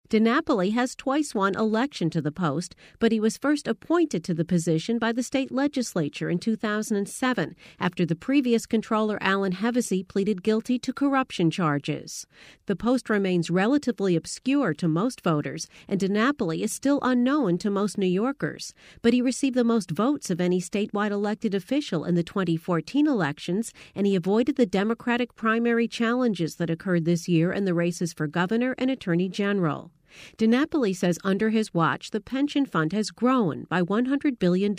DiNapoli has twice won election to the post, but he was first appointed to the position by the state legislature in 2007 after the previous controller Alan Hevesy pleaded guilty to corruption charges. The post remains relatively obscure to most voters, and DiNapoli is still unknown to most New Yorkers. But he received the most votes of any statewide elected official in the 2014 elections, and he avoided the Democratic primary challenges that occurred this year in the races for governor and attorney general. DiNapoli says under his watch, the pension fund has grown by $100 billion.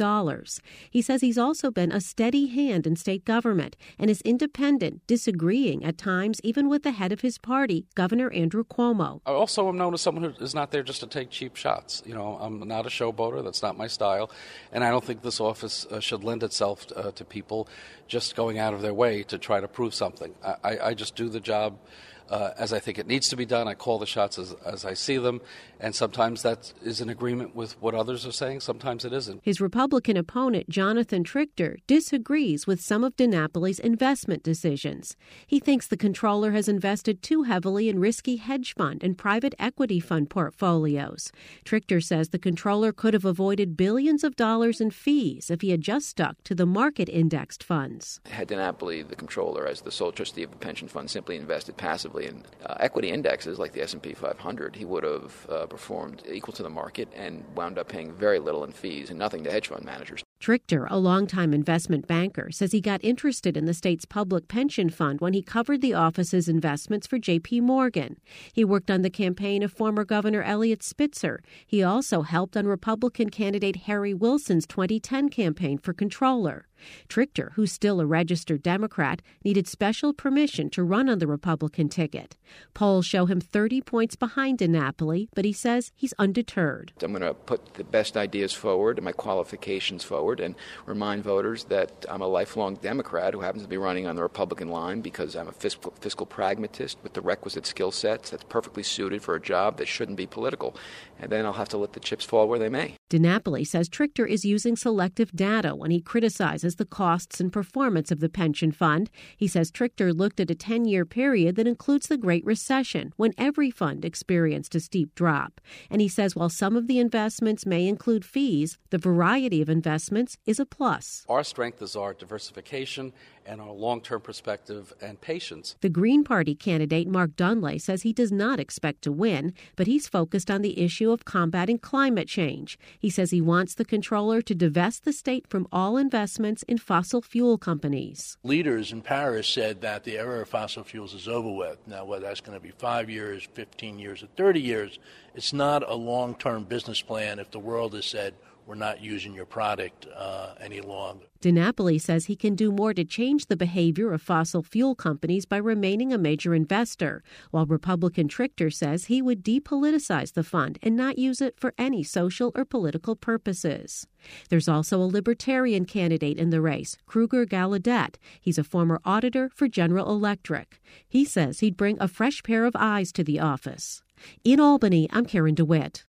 He says he's also been a steady hand in state government and is independent, disagreeing at times even with the head of his party, Governor Andrew Cuomo. I also am known as someone who is not there just to take cheap shots. I'm not a showboater. That's not my style. And I don't think this office should lend itself to people just going out of their way to try to prove something. I just do the job as I think it needs to be done. I call the shots as I see them, and sometimes that is in agreement with what others are saying. Sometimes it isn't. His Republican opponent, Jonathan Trichter, disagrees with some of DiNapoli's investment decisions. He thinks the controller has invested too heavily in risky hedge fund and private equity fund portfolios. Trichter says the controller could have avoided billions of dollars in fees if he had just stuck to the market-indexed funds. Had DiNapoli, the controller, as the sole trustee of the pension fund, simply invested passively in equity indexes like the S&P 500, he would have performed equal to the market and wound up paying very little in fees and nothing to hedge fund managers. Trichter, a longtime investment banker, says he got interested in the state's public pension fund when he covered the office's investments for J.P. Morgan. He worked on the campaign of former Governor Eliot Spitzer. He also helped on Republican candidate Harry Wilson's 2010 campaign for controller. Trichter, who's still a registered Democrat, needed special permission to run on the Republican ticket. Polls show him 30 points behind DiNapoli, but he says he's undeterred. I'm going to put the best ideas forward and my qualifications forward and remind voters that I'm a lifelong Democrat who happens to be running on the Republican line because I'm a fiscal pragmatist with the requisite skill sets that's perfectly suited for a job that shouldn't be political. And then I'll have to let the chips fall where they may. DiNapoli says Trichter is using selective data when he criticizes the costs and performance of the pension fund. He says Trichter looked at a 10-year period that includes the Great Recession, when every fund experienced a steep drop. And he says while some of the investments may include fees, the variety of investments is a plus. Our strength is our diversification and our long-term perspective and patience. The Green Party candidate, Mark Dunley, says he does not expect to win, but he's focused on the issue of combating climate change. He says he wants the controller to divest the state from all investments in fossil fuel companies. Leaders in Paris said that the era of fossil fuels is over with. Now, whether that's going to be 5 years, 15 years, or 30 years, it's not a long-term business plan if the world has said, we're not using your product any longer. DiNapoli says he can do more to change the behavior of fossil fuel companies by remaining a major investor, while Republican Trichter says he would depoliticize the fund and not use it for any social or political purposes. There's also a Libertarian candidate in the race, Kruger Gallaudet. He's a former auditor for General Electric. He says he'd bring a fresh pair of eyes to the office. In Albany, I'm Karen DeWitt.